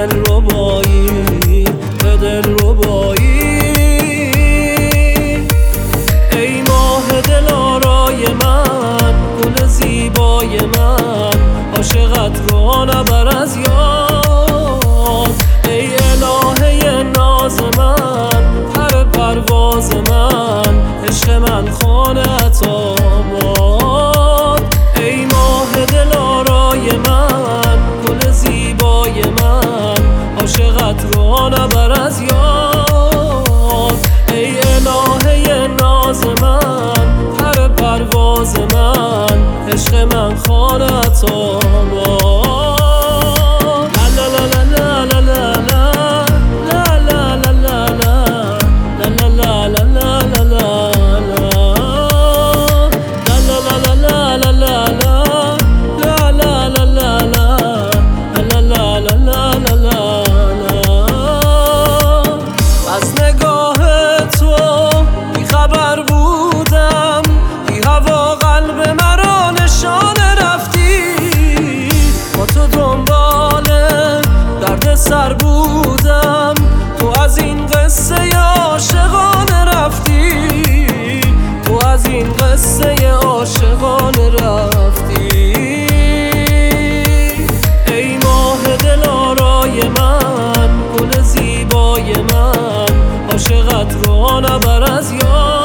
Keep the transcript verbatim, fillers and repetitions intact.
دلربایی، به دلربایی. ای ماه دلارای من، گل زیبای من، عاشقت رو نبر از یاد. ای الهه ناز من، پر پرواز من، عشق من خانه‌ات آباد. ای ماه دلارای من، گل زیبای من، عاشقت رو نبر از یاد. ای الهه ناز من، پر پرواز من، عشق من خانه‌ات آباد. لا لا لا لا لا لا لا لا لا لا لا لا لا لا سر بودم، تو از این قصه عاشقانه رفتی، تو از این قصه عاشقانه رفتی. ای ماه دلارای من، گل زیبای من، عاشقت رو نبر از یاد.